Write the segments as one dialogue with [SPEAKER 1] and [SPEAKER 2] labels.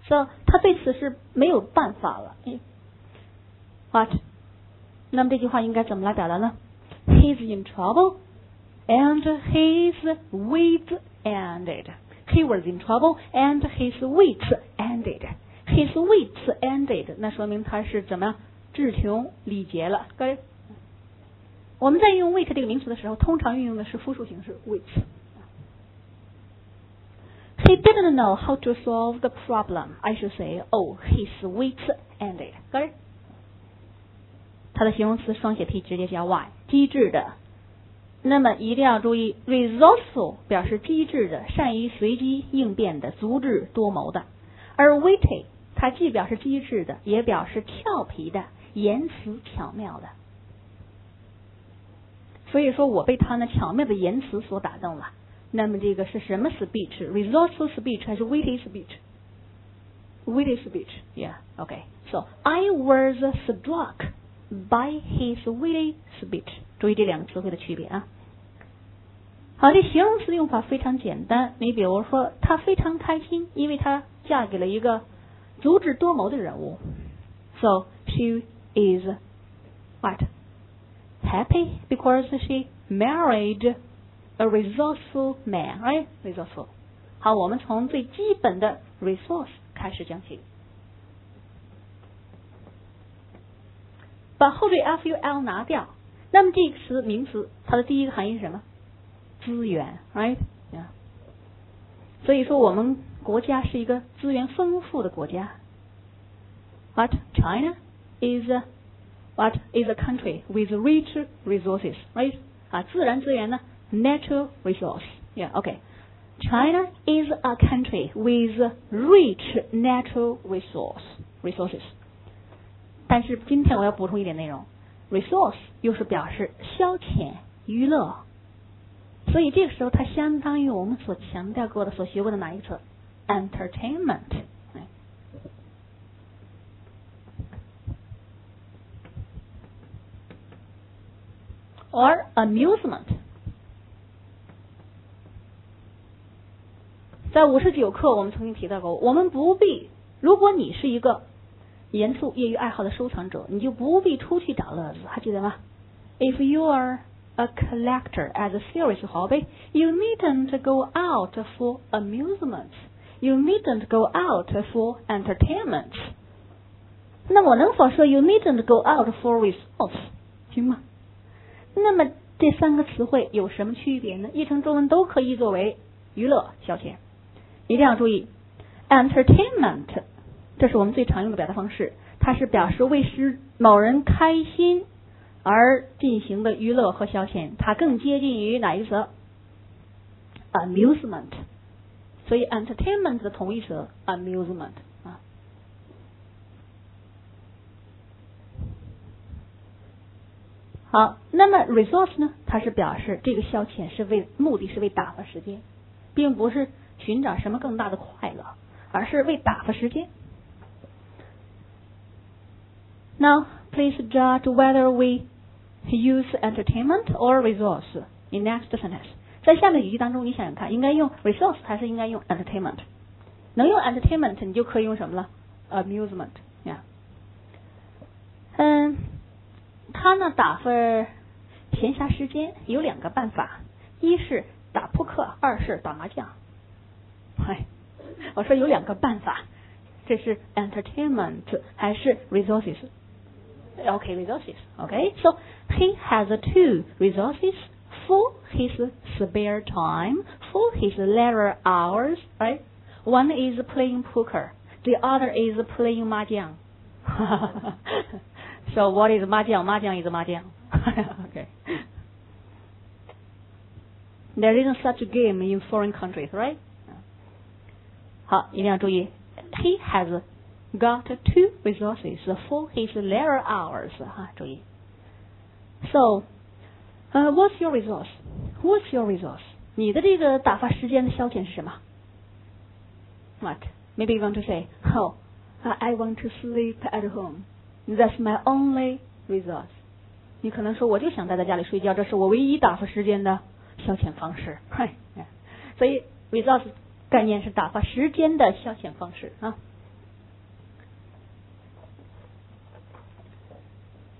[SPEAKER 1] So 他对此是没有办法了。What？ 那么这句话应该怎么来表达呢？ He's in trouble and his wits ended. He was in trouble and his wits ended. His wits ended， 那说明他是怎么样志穷力竭了。各位，我们在用 wit 这个名词的时候，通常运用的是复数形式 wits。He didn't know how to solve the problem. I should say, oh, his wits ended. 各位，它的形容词双写 t 直接加 y， 机智的。那么一定要注意 ，resourceful 表示机智的、善于随机应变的、足智多谋的，而 witty 它既表示机智的，也表示俏皮的、言辞巧妙的。所以说我被他那巧妙的言辞所打动了。那么这个是什么 speech？ Resourceful speech 还是 witty speech？Witty speech, yeah, okay. So I was struck by his witty speech. 注意这两个词汇的区别啊。好，这形容词用法非常简单。你比如说，她非常开心，因为她嫁给了一个足智多谋的人物。So she is what? Happy because she married a resourceful man, right? Resourceful. 好，我们从最基本的 resource 开始讲起。把后缀 ful 拿掉，那么这个词名词它的第一个含义是什么？资源 ，right？ Yeah. 所以说我们国家是一个资源丰富的国家。But China is a country with rich resources, right? 啊，自然资源呢 ，natural resource. Yeah, okay. China is a country with rich natural resources. 但是今天我要补充一点内容 ，resource 又是表示消遣娱乐，所以这个时候它相当于我们所强调过的、所学过的哪一个词 ？entertainment。or amusement。在59课我们曾经提到过，我们不必，如果你是一个严肃业余爱好的收藏者，你就不必出去找乐子，还记得吗 ？If you are a collector as a serious hobby, you needn't go out for amusement. You needn't go out for entertainment. 那我能否说 you needn't go out for resource？ 行吗？那么这三个词汇有什么区别呢？译成中文都可以作为娱乐消遣。一定要注意 entertainment， 这是我们最常用的表达方式，它是表示为使某人开心而进行的娱乐和消遣，它更接近于哪一个词 amusement， 所以 entertainment 的同义词 amusement 啊。好，那么 resource 呢，它是表示这个消遣是目的是为打发时间，并不是寻找什么更大的快乐，而是为打发时间。Now, please judge whether we use entertainment or resource in next sentence. 在下面语句当中，你想想看，应该用 resource 还是应该用 entertainment？ 能用 entertainment， 你就可以用什么了 ？amusement， 呀、yeah. 他呢打发闲暇时间有两个办法，一是打扑克，二是打麻将。我说有两个办法，这是 entertainment 还是 resources？ Okay, resources. Okay, so he has two resources for his spare time, for his leisure hours, right? One is playing poker, the other is playing mahjong. So what is mahjong? Mahjong is mahjong. Okay. There isn't such a game in foreign countries, right? 好，一定要注意 ，he has got two resources for his leisure hours 哈，注意。So, what's your resource? What's your resource? 你的这个打发时间的消遣是什么 ？What? Maybe you want to say, oh, I want to sleep at home. That's my only resource. 你可能说，我就想待在家里睡觉，这是我唯一打发时间的消遣方式。所以 resource 概念是打发时间的消遣方式啊。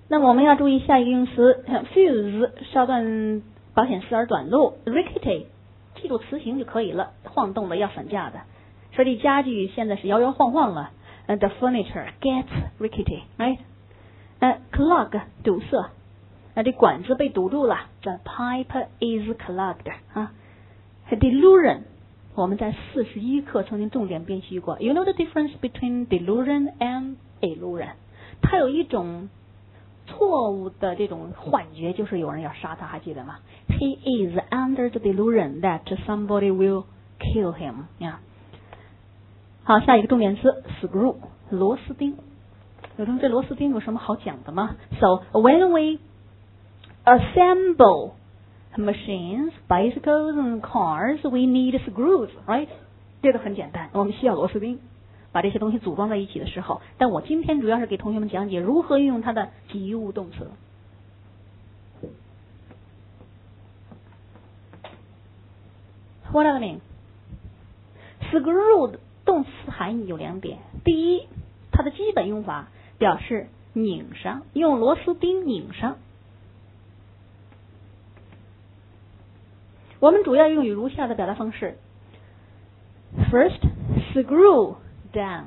[SPEAKER 1] 那么我们要注意下一个用词 fuse 烧断保险丝而短路 rickety 记住词形就可以了，晃动的要散架的。说这家具现在是摇摇晃晃了，the furniture gets rickety right clog 堵塞，这管子被堵住了 the pipe is clogged delusion 我们在41课曾经重点编习过 you know the difference between delusion and illusion 它有一种错误的这种幻觉，就是有人要杀他，还记得吗？ He is under the delusion that somebody will kill him 好，下一个重点词 screw 螺丝钉。有同学，这螺丝钉有什么好讲的吗？ So when we assemble machines, bicycles and cars, we need screws, right? 这个很简单，我们需要螺丝钉，把这些东西组装在一起的时候。但我今天主要是给同学们讲解如何运用它的及物动词。What does it mean? Screw 的动词含义有2点。第一，它的基本用法表示拧上，用螺丝钉拧上。我们主要用于如下的表达方式 ：First, screw down.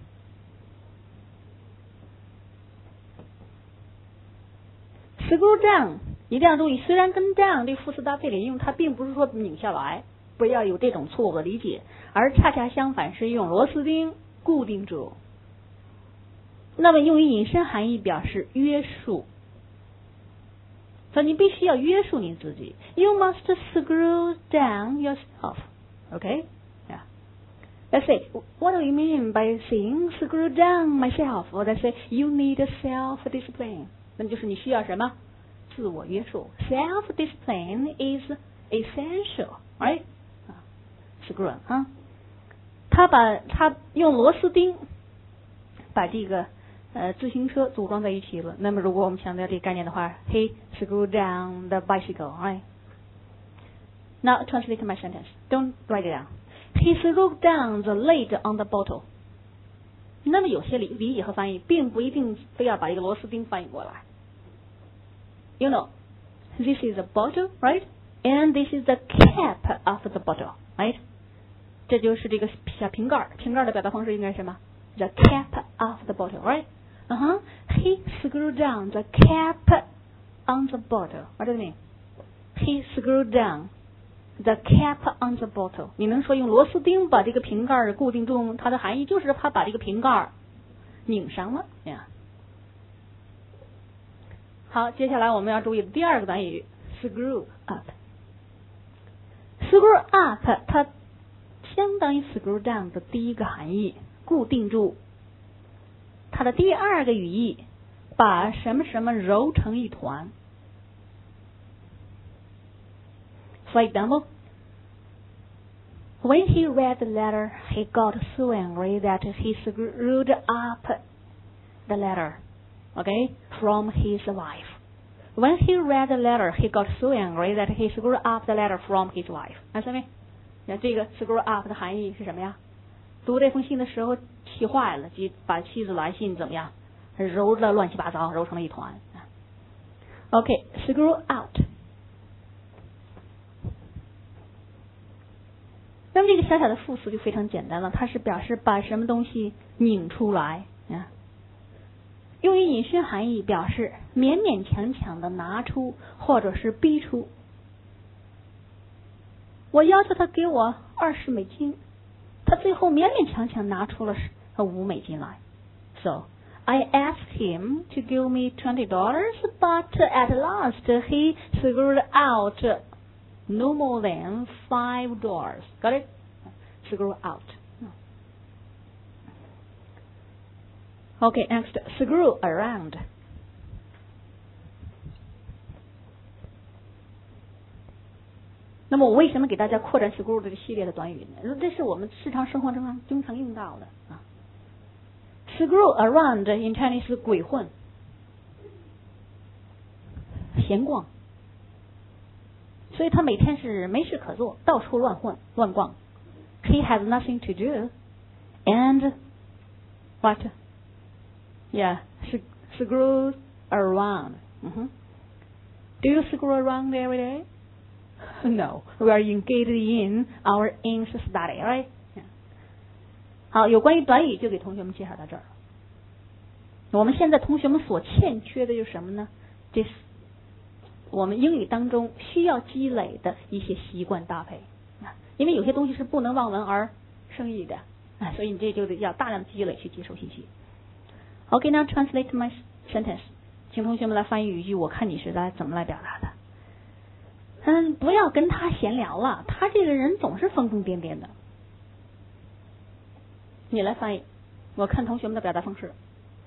[SPEAKER 1] Screw down 一定要注意，虽然跟 down 这副词搭配里用，它并不是说拧下来，不要有这种错误的理解，而恰恰相反是用螺丝钉固定住。那么用于引申含义表示约束。所以你必须要约束你自己。You must screw down yourself. Okay? Yeah. Let's say, what do you mean by saying screw down myself? Or let's say, you need self-discipline. 那就是你需要什么？自我约束。Self-discipline is essential, right? Screw, 他用螺丝钉把这个自行车组装在一起了。那么如果我们强调这个概念的话 ，He screwed down the bicycle, right? Now translate my sentence. Don't write it down. He screwed down the lid on the bottle. 那么有些理解和翻译并不一定非要把一个螺丝钉翻译过来。You know, this is a bottle, right? And this is the cap of the bottle, right? 这就是这个小瓶盖，瓶盖的表达方式应该是什么？ The cap of the bottle, right? He screwed down the cap on the bottle. What does it mean? He screwed down the cap on the bottle. 你能说用螺丝钉把这个瓶盖固定住，它的含义就是他把这个瓶盖拧上了呀。好，接下来我们要注意的第2个短语 screw up. Screw up 它相当于 screw down 的第1个含义，固定住。它的第2个语义，把什么什么揉成一团。For example, when he read the letter, he got so angry that he screwed up the letter, okay, from his wife. When he read the letter, he got so angry that he screwed up the letter from his wife. 看到没？那这个 screw up 的含义是什么呀？读这封信的时候气坏了，就把妻子来信怎么样揉得乱七八糟，揉成了一团。OK, screw out. 那么这个小小的副词就非常简单了，它是表示把什么东西拧出来啊。用于引申含义表示勉勉强强的拿出或者是逼出。我要求他给我20美金，他最后勉勉强强拿出了5美金来。So I asked him to give me $20, but at last he screwed out no more than $5. Got it? Screw out. Okay, next, screw around. 那么我为什么给大家扩展 screw 这个系列的短语呢？这是我们日常生活中经常用到的啊。Screw around in Chinese 是鬼混、闲逛，所以他每天是没事可做，到处乱混乱逛。He has nothing to do, and what? Yeah, screw around. Do you screw around every day? No, we are engaged in our aims study, right? 好，有关于短语就给同学们介绍到这儿。我们现在同学们所欠缺的就是什么呢？这是我们英语当中需要积累的一些习惯搭配。因为有些东西是不能望文而生义的，所以你这就得要大量积累去接受信息。Okay, now translate my sentence. 请同学们来翻译语句，我看你是怎么来表达的。不要跟他闲聊了，他这个人总是疯疯癫癫的。你来翻译，我看同学们的表达方式。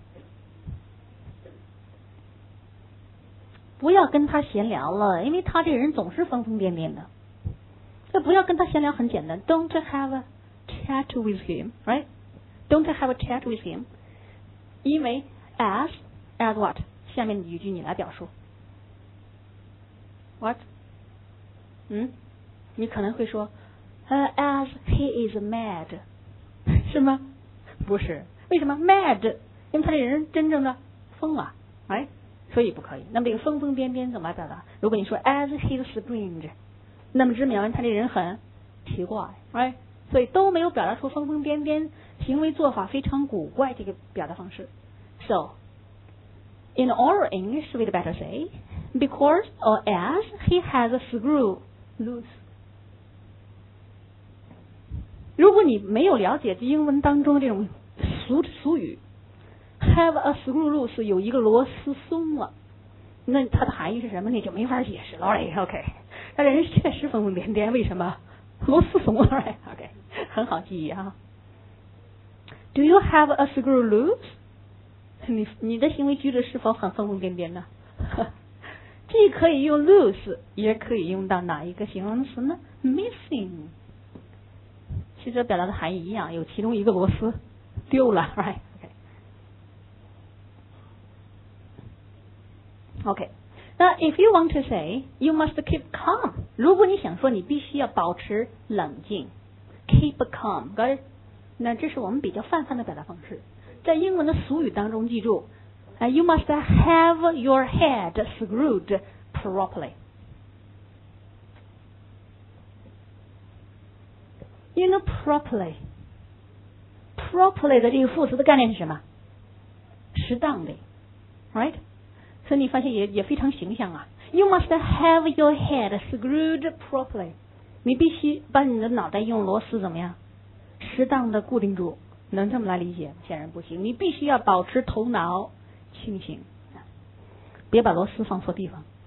[SPEAKER 1] 不要跟他闲聊了，因为他这个人总是疯疯癫癫的。这不要跟他闲聊很简单 ，Don't have a chat with him, right? Don't have a chat with him. 因为 as what? 下面的语句你来表述。What? 你可能会说，as he is mad. 是吗？不是，为什么 mad？ 因为他这人真正的疯了，哎，所以不可以。那么这个疯疯癫癫怎么来表达？如果你说 as he is strange， 那么只表明他这人很奇怪，哎，所以都没有表达出疯疯癫癫、行为做法非常古怪这个表达方式。So in oral English, we'd better say because or as he has a screw loose. 如果你没有了解英文当中这种俗语 have a screw loose 有一个螺丝松了，那它的含义是什么？你就没法解释了。OK， 他这人确实疯疯癫癫，为什么？螺丝松了。OK， 很好记忆啊。Do you have a screw loose？ 你的行为举止是否很疯疯癫癫呢？既可以用 loose， 也可以用到哪一个形容词呢 ？Missing。其实表达的含义一样，有其中一个螺丝丢了 ，right？ OK， 那 if you want to say you must keep calm， 如果你想说你必须要保持冷静 ，keep calm， got it？ 那这是我们比较泛泛的表达方式，在英文的俗语当中，记住，you must have your head screwed properly。You know properly 的这个副词的概念是什么？适当的 ，right？ 所以你发现也非常形象啊。You must have your head screwed properly。你必须把你的脑袋用螺丝怎么样？适当的固定住，能这么来理解？显然不行。你必须要保持头脑清醒，别把螺丝放错地方。